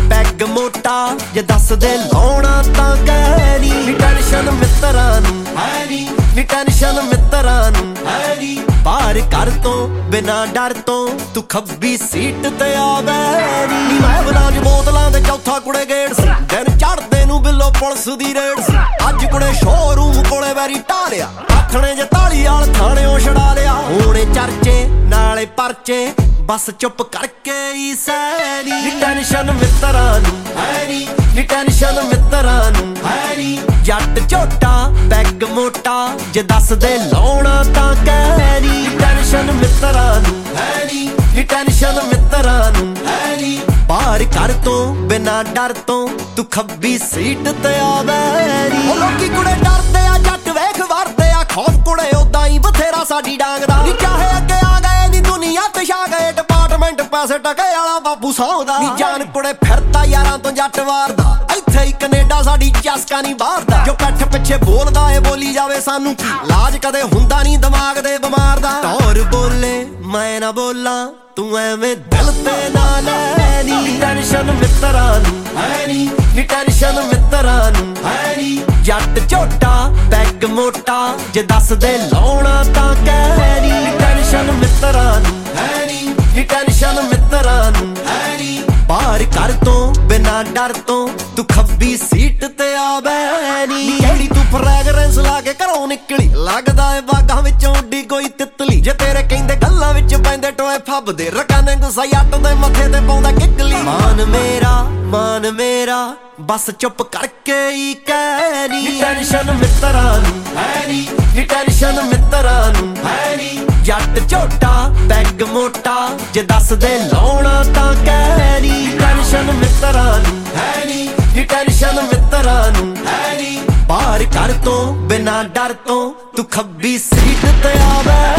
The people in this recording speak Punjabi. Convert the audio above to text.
ਪੈਗ ਮੋਟਾ ਜੇ ਦੱਸ ਦੇ ਲਾਉਣਾ ਤਾਂ ਕਹਿ ਨੀ ਟੈਨਸ਼ਨ ਮਿੱਤਰਾਂ ਨੂੰ ਹੈ ਨੀ ਟੈਨਸ਼ਨ ਮਿੱਤਰਾਂ ਨੂੰ ਹੈ ਨੀ ਬਾਹਰ ਘਰ ਤੋਂ ਬਿਨਾ ਡਰ ਤੋਂ ਤੂੰ ਖੱਬੀ ਸੀਟ ਤੇ ਆਵੇ ਨੀ ਮੈਂ ਬਲਾਂ 'ਚ ਬੋਤਲਾਂ ਦੇ ਚੌਥਾ ਕੁੜੇ ਗੇੜ ਸੀ ਦਿਨ ਚੜ੍ਹਦੇ ਨੂੰ ਬਿੱਲੋ ਪੁਲਿਸ ਦੀ ਰੇਡ ਸੀ ਅੱਜ ਕੁੜੇ ਸ਼ੋਰੂਮ ਕੋਲੇ ਵੈਰੀ ਢਾਲਿਆ ਆਥਣੇ ਜੇ ਤਾਲੀ ਵਾਲ ਥਾਣਿਓਂ ਛਡਾ ਲਿਆ ਹੋਣੇ ਚਰਚੇ ਨਾਲੇ ਪਰਚੇ ਬਸ ਚੁੱਪ ਕਰਕੇ ਹੀ ਸੈਰੀ ਟੈਨਸ਼ਨ ਮਿੱਤਰਾਂ ਨੂੰ ਹੈ ਨੀ ਟੈਨਸ਼ਨ ਮਿੱਤਰਾਂ ਨੂੰ ਹੈ ਨੀ ਜੱਟ ਝੋਟਾ ਪੈਗ ਮੋਟਾ ਜੇ ਦੱਸ ਦੇ ਲਾਉਣਾ ਤਾਂ ਕਹਿ ਨੀ ਟੈਨਸ਼ਨ ਮਿੱਤਰਾਂ ਨੂੰ ਹੈ ਨੀ ਟੈਨਸ਼ਨ ਮਿੱਤਰਾਂ ਨੂੰ ਹੈ ਨੀ ਬਾਹਰ ਘਰ ਤੋਂ ਬਿਨਾ ਡਰ ਤੋਂ ਤੂੰ ਖੱਬੀ ਸੀਟ ਤੇ ਆਵੇ ਨੀ ਲੋਕੀ ਕੁੜੇ ਡਰਦੇ ਆ ਜੱਟ ਵੇਖ ਵਰਦੇ ਆ ਖੌਫ ਕੁੜੇ ਉਦਾਂ ਹੀ ਬਥੇਰਾ ਸਾਡੀ ਡਾਂਗ ਦਾ ਨੀ ਚਾਹੇ ਅੱਗੇ ਆ ਗਏ ਨੀ ਦੁਨੀਆ ਤੇ ਛਾ ਗਏ ਡਿਪਾਰਟਮੈਂਟ ਪੈਸੇ ਟਕੇ ਵਾਲਾ ਬਾਪੂ ਸੌਂਦਾ ਨੀ ਜਾਨ ਕੁੜੇ ਫਿਰਦਾ ਯਾਰਾਂ ਤੋਂ ਜੱਟ ਵਾਰਦਾ ਇੱਥੇ ਹੀ ਕੈਨੇਡਾ ਸਾਡੀ ਚਸਕਾ ਨਹੀਂ ਬਾਹਰਦਾ ਜੋ ਕੱਠ ਪਿੱਛੇ ਬੋਲਦਾ ਏ ਬੋਲੀ ਜਾਵੇ ਸਾਨੂੰ ਲਾਜ ਕਦੇ ਹੁੰਦਾ ਨਹੀਂ ਦਿਮਾਗ ਦੇ ਬਿਮਾਰ ਦਾ ਟੌਰ ਬੋਲੇ ਮੈਂ ਨਾ ਬੋਲਾਂ ਤੂੰ ਐਵੇਂ ਦਿਲ ਤੇ ਨਾ ਲੈ ਨੀ ਟੈਨਸ਼ਨ ਮਿੱਤਰਾਂ ਨੂੰ ਹੈ ਨੀ ਟੈਨਸ਼ਨ ਮਿੱਤਰਾਂ ਨੂੰ ਹੈ ਨੀ ਜੱਟ ਝੋਟਾ ਪੈਗ ਮੋਟਾ ਜੇ ਦੱਸ ਦੇ ਲਾਉਣਾ ਤਾਂ ਕਹਿ ਨੀ ਟੈਨਸ਼ਨ ਮਿੱਤਰਾਂ ਨੂੰ ਹੈ ਨੀ ਟੈਨਸ਼ਨ ਮਿੱਤਰਾਂ ਨੂੰ ਹੈ ਨੀ ਬਾਹਰ ਘਰ ਤੋਂ ਬਿਨਾ ਡਰ ਤੋਂ ਤੂੰ ਖੱਬੀ ਸੀਟ ਤੇ ਆਵੇ ਨੀ ਕਿਹੜੀ ਤੂੰ ਫਰੈਗਰੈਂਸ ਲਾ ਕੇ ਘਰੋਂ ਨਿਕਲੀ ਲੱਗਦਾ ਏ ਬਾਗਾਂ ਵਿੱਚੋਂ ਉੱਡੀ ਕੋਈ ਤਿੱਤਲੀ ਜੇ ਤੇਰੇ ਕਹਿੰਦੇ ਗੱਲਾਂ ਵਿੱਚ ਪੈਂਦੇ ਟੋਏ ਫੱਬਦੇ ਰਕਾਨੇ ਗੁੱਸਾ ਜੱਟ ਦੇ ਮੱਥੇ ਤੇ ਪਾਉਂਦਾ ਕਿੱਕਲੀ ਮਾਨ ਮੇਰਾ ਬਸ ਚੁੱਪ ਕਰਕੇ ਹੀ ਕਹਿ ਨੀ ਟੈਨਸ਼ਨ ਮਿੱਤਰਾਂ ਨੂੰ ਹੈ ਨੀ ਟੈਨਸ਼ਨ ਮਿੱਤਰਾਂ ਨੂੰ ਹੈ ਨੀ ਜੱਟ ਝੋਟਾ ਪੈਗ ਮੋਟਾ ਜੇ ਦੱਸ ਦੇ ਲਾਉਣਾ ਤਾਂ ਕਹਿ ਨੀ ਟੈਨਸ਼ਨ ਮਿੱਤਰਾਂ ਨੂੰ ਹੈ ਨੀ ਟੈਨਸ਼ਨ ਮਿੱਤਰਾਂ ਨੂੰ ਹੈ ਨੀ ਬਾਹਰ ਘਰ ਤੋਂ ਬਿਨਾ ਡਰ ਤੋਂ ਤੂੰ ਖੱਬੀ ਸੀਟ ਤੇ ਆਵੇ